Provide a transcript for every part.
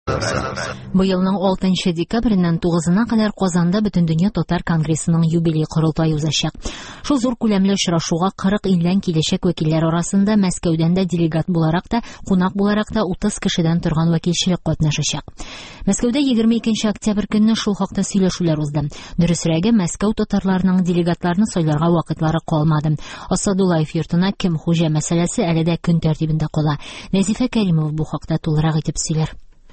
Быелның 6 декабреннән 9-на кадәр Казанда Бөтендөнья татар конгрессының юбилей корылтае узачак. Шул зур күләмле очрашуга 40 илдән киләчәк вәкилләр арасында Мәскәүдән дә делегат буларак та, кунак буларак та 30 кешедән торган вәкилчелек катнашачак. Мәскәүдә 22 октябрь көнне шул хакта сөйләшүләр узды. Дөресрәге, Мәскәү татарларының делегатларны сайларга вакытлары калмады. Асадуллаев йортына кем хуҗа мәсьәләсе әле дә көн тәртибендә кала. Нәзифә Кәримова бу хакта тулырак итеп сөйләр.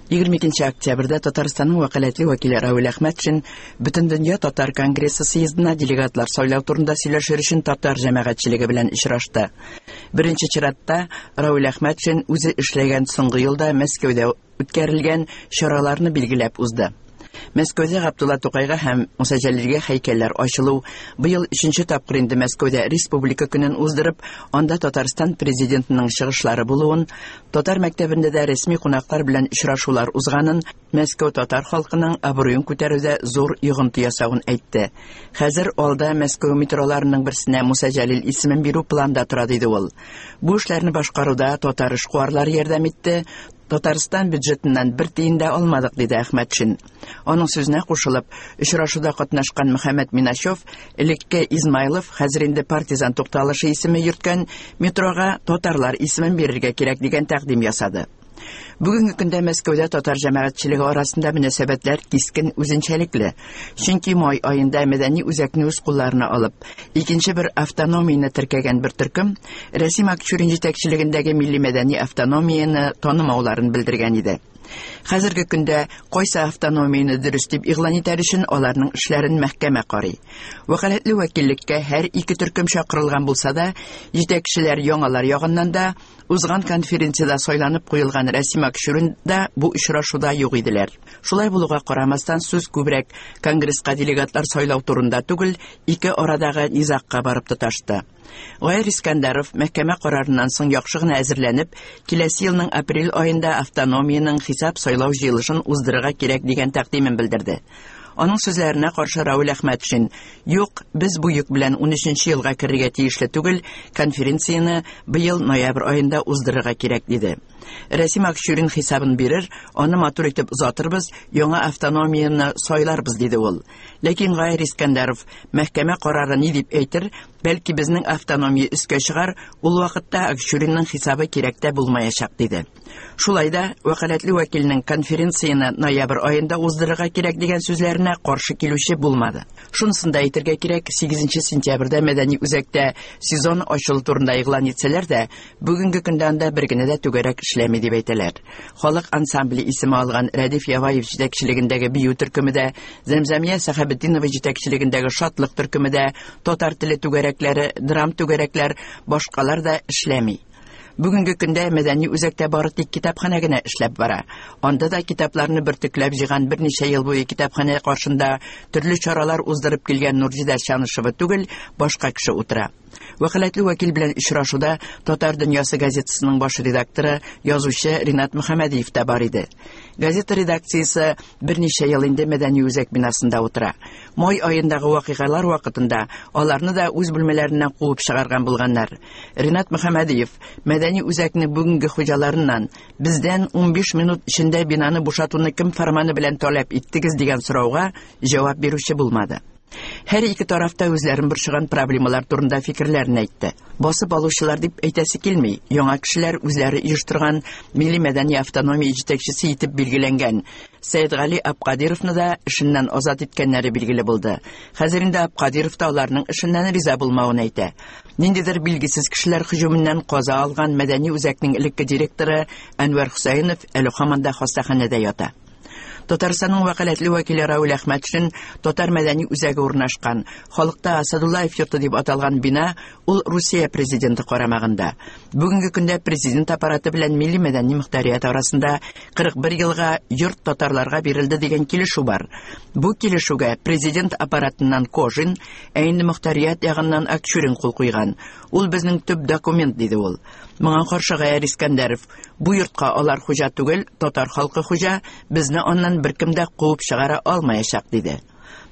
22 октябрьдә Татарстанның вәкаләтле вәкиле Равил Әхмәтшин Бөтендөнья татар конгрессы съездына делегатлар сайлау турында сөйләшер өчен татар җәмәгатьчелеге белән очрашты. Беренче чиратта Равил Әхмәтшин үзе эшләгән соңгы елда Мәскәүдә үткәрелгән чараларны билгеләп узды. Мәскәүдә Габдулла Тукайга һәм Муса Җәлилгә һәйкәлләр ачылу, быел 3нче тапкыр инде Мәскәүдә республика көнен уздырып, анда Татарстан президентының чыгышлары булуын, татар мәктәбендә дә рәсми кунаклар белән очрашулар узганын, Мәскәү татар халкының абруен күтәрүдә зур йогынты ясавын әйтте. Хәзер алда Мәскәү метроларының берсенә Муса Җәлил исемен бирү планда тора диде ул. Бу эшләрне башкаруда татар эшкуарлары ярдәм итте. Татарстан бюджетыннан бер тиен дә алмадык, диде Әхмәтшин. Аның сүзенә кушылып, очрашуда катнашкан Мөхәммәд Минашев, элекке Измайлов, хәзер инде партизан тукталышы исеме йөрткән метрога татарлар исемен бирергә кирәк дигән тәкъдим ясады. Бүгенге көндә Мәскәүдә татар җәмәгатьчелеге арасында мөнәсәбәтләр кискен үзенчәлекле. Чөнки май аенда мәдәни үзәкне үз кулларына алып, икенче бер автономияне теркәгән бер төркем Рәсим Акчурин җитәкчелегендәге милли мәдәни автономияне танымауларын белдергән иде. Хәзерге көндә кайсы автономияне дөрес дип игълан итәр өчен аларның эшләрен мәхкәмә карый. Вәкаләтле вәкиллеккә һәр ике төркем чакырылган булса да, җитәкчеләр яңалар ягыннан да узган конференциядә сайланып куелган Рәсим Акчурин да бу очрашуда юк иделәр. Шулай булуга карамастан сүз күбрәк конгресска делегатлар сайлау турында түгел, ике арадагы низакка барып тоташты. Гайр Искәндәров мәхкәмә карарыннан соң яхшы гына әзерләнеп, киләсе елның апрель аенда автономияның хисап сайлау җыелышын уздырырга кирәк дигән тәкъдимен белдерде. Аның сүзләренә каршы Равил Әхмәтшин: "Юк, без бу юк белән 13нче елга керергә тиешле түгел, конференцияны быел ноябрь аенда уздырырга кирәк", диде. Рәсим Акчурин хисабын бирер, аны матур итеп озатырбыз, яңа автономияны сайларбыз, диде ул. Ләкин Гайр Искәндәров мәхкәмә карары ни дип әйтер, бәлки безнең автономия өскә чыгар, ул вакытта Акчуринның хисабы кирәктә булмаячак, диде. Шулай да вәкаләтле вәкилнең конференцияны ноябрь аенда уздырырга кирәк дигән сүзләренә каршы килүче булмады. Шунысын да әйтергә кирәк, 8 сентябрьдә мәдәни үзәктә сезон ачылу турында игълан итсәләр дә, бүгенге көндә анда бер генә дә түгәрәк эшләми дип әйтәләр. Халык ансамбле исеме алган Рәдиф Яваев җитәкчелегендәге бию төркеме дә, Зәмзәмия Сәхәбетдинова җитәкчелегендәге шатлык төркеме дә, татар теле түгәрәкләре, драм түгәрәкләр, башкалар да эшләми. Бүгенге көндә мәдәни үзәктә бары тик китапханә генә эшләп бара. Анда да китапларны бертөкләп җыйган берничә ел буе китапханә каршында төрле чаралар уздырып килгән Нурҗидә Чанышева түгел, башка кеше утыра. Вәкаләтле вәкил белән очрашуда Татар дөньясы газетасының баш редакторы, язучы Ринат Мөхәммәдиев та бар иде. Газета редакциясе берничә ел инде мәдәни үзәк бинасында утыра. Май аендагы вакыйгалар вакытында аларны да үз бүлмәләреннән куып чыгарган булганнар. Ринат Мөхәммәдиев мәдәни үзәкне бүгенге хуҗаларыннан бездән 15 минут эчендә бинаны бушатуны кем фәрманы белән таләп иттегез дигән сорауга җавап бирүче булмады. Һәр ике тарафта үзләрен борчыган проблемалар турында фикерләрен әйтте. Басып алучылар дип әйтәсе килми, яңа кешеләр үзләре оештырган милли мәдәни автономия җитәкчесе итеп билгеләнгән Сәйдгали Абкадировны да эшеннән азат иткәннәре билгеле булды. Хәзер инде Абкадиров та аларның эшеннән риза булмавын әйтә. Ниндидер билгесез кешеләр һөҗүменнән каза алган мәдәни үзәкнең элекке директоры Әнвәр Хөсәенов әле һаман да хастаханәдә ята. Татарстанның вәкаләтле вәкиле Равил Әхмәтшин татар мәдәни үзәге урнашкан, халыкта Асадуллаев йорты дип аталган бина, ул Русия президенты карамагында. Бүгенге көндә президент аппараты белән милли мәдәни мөхтәрият арасында 41 елга йорт татарларга бирелде дигән килешү бар. Бу килешүгә президент аппаратыннан Кожин, ә инде мөхтәрият ягыннан Акчурин кул куйган. Ул безнең төп документ, диде ул. Моңа каршы Гайр Искәндәров: "Бу йортка алар хуҗа түгел, татар халкы хуҗа, безне аннан беркем дә куып чыгара алмаячак", диде.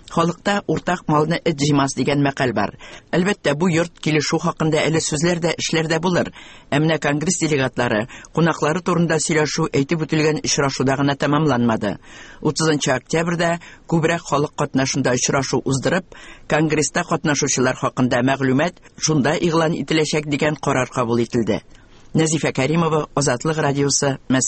Халыкта уртак малны эт җыймас дигән мәкаль бар. Әлбәттә, бу йорт килешү хакында әле сүзләр дә, эшләр дә булыр. Әмма конгресс делегатлары, кунаклары турында сөйләшү әйтеп үтелгән очрашуда гына тәмамланмады. 30 октябрьдә күбрәк халык катнашында очрашу уздырып, конгресста катнашучылар хакында мәгълүмат шунда игълан ителәчәк дигән карар кабул ителде. Нәзифә Кәримова, Азатлык радиосы,